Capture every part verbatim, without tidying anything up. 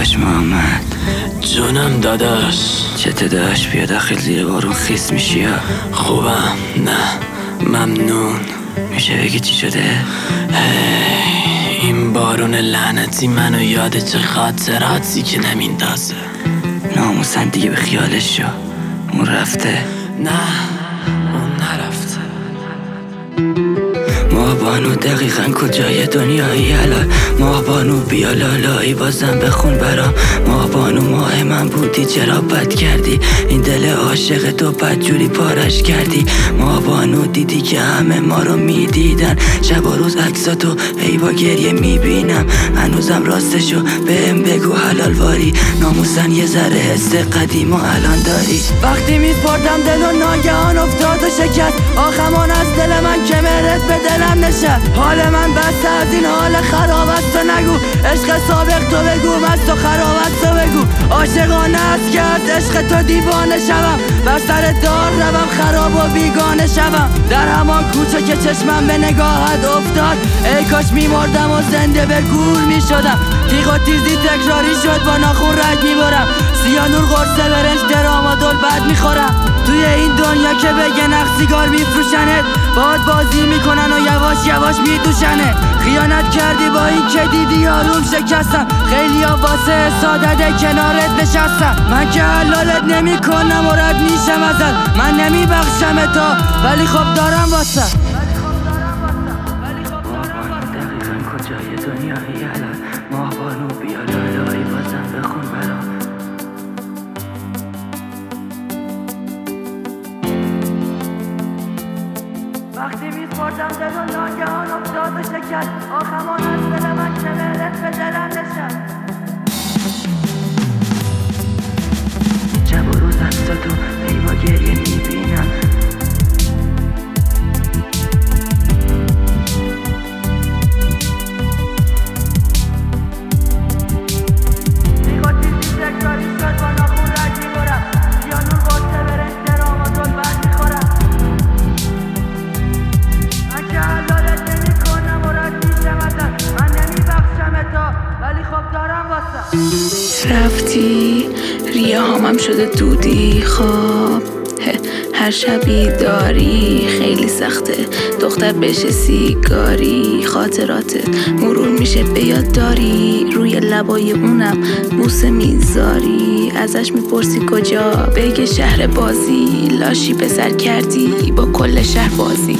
داداش محمد. جونم داداش. چته داداش؟ بیا داخل، زیر بارون خیس میشی یا؟ خوبم. نه ممنون. میشه بگی چی شده؟ این بارون لعنتی منو یاد چه خاطراتی که نمیندازه. ناموسن دیگه به خیالش شو، اون رفته. نه اون نرفته. ماه بانو دقیقا کجای دنیایی الان؟ ماه بانو بیا لالایی بازم بخون برام. ماه بانو ماه من بودی چرا بد کردی؟ این دل عاشق تو بدجوری پارش کردی. ماه بانو دیدی که همه ما رو میدیدن، شب و روز عکساتو ای با گریه میبینم. هنوزم راستشو بهم بگو حلال واری، ناموسن یه ذره حس قدیم و الان داری. وقتی میسپردم دل و ناگهان افتاد و شکست، آخمان از دل من که مهرت به دلم نشست. حال من بسته از این حال خراب است و نگو، عشق سابق تو بگو مست و خراب است و بگو. عاشقانه است که از عشق تو دیوانه شوم، بر سر دار روم خراب و بیگانه شوم. در همان کوچه که چشمم به نگاهت افتاد، ای کاش میمردم و زنده به گور میشدم. تیغ و تیزی تکراری شد با ناخون رگ میبرم، سیانور قرصه برنج درام و دل بد میخورم. توی این دنیا که بگه نخ سیگار میفروشنت، باد بازی میکنن و یواش یواش میدوشنه. خیانت کردی با این که دیدی آروم شکستم، خیلی ها واسه سادت کنارت نشستم. من که حلالت نمی کنم و رد میشم ازت، من نمی بخشم تا ولی خب دارم واسه. دقیقا کجای دنیایی الان؟ ماه بانو بیا لالایی بازم بخون برام. وقتی میسپردم دل و ناگهان افتاد و شکست، آخمان از دل من که مهرت به دلم نشست. شب و روز عکساتو ای با گریه میبینم. رفتی ریه هامم شده دودی خواب، هر شبی داری خیلی سخته دختر بشه سیگاری. خاطراتت مرور میشه به یاد داری، روی لبای اونم بوسه میذاری. ازش میپرسی کجا، بگه شهر بازی. لاشی به سر کردی با کل شهر بازی.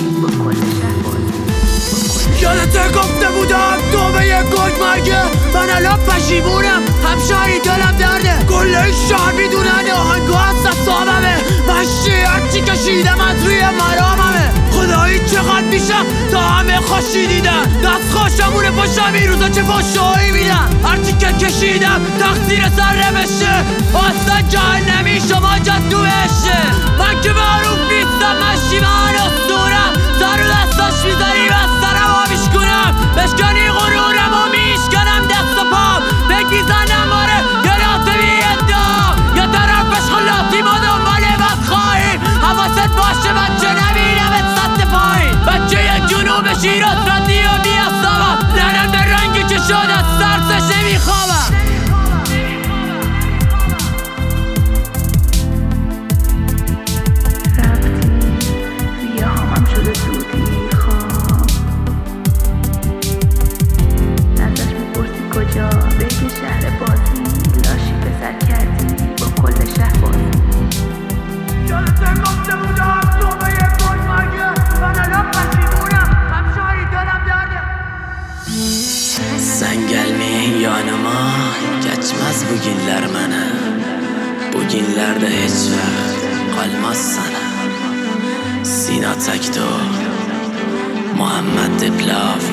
یادت گفته بودم تو به یک گرگ مرگه، من الان پشیمونم همشاری دلم درده. کل این شهر میدونن آهنگو از دستاممه، من هرچی کشیدم از روی مراممه. خدایی چقدر میشم تا همه خوشی دیدن، دست خوشمونه پاشم این روزا چه فاشایی میدن. هرچی که کشیدم تقصیر سر نمیشه، اصلا جهنمی شما جد تو بشه. من که معروف نیستم مشی من اسطورم، سر و دستاش میذاری بسترم و میشکنم. بشکنی غرورم و میشکنم دست و پام، فکر میزنم باره گلات بیدام. یا طرفش خلاطی ما دنبال بد خواهیم، حواست باشه بچه نبینم ات سطح پایین. بچه جنوب شیراز رادیو بیاستامم، لنم به رنگی که شد از سرسش نمیخوابم. Geçmez bu günler mənə, bu günlərdə heç vaxt qalmaz sənə. Sina Təkdo, Muhammed Diplav.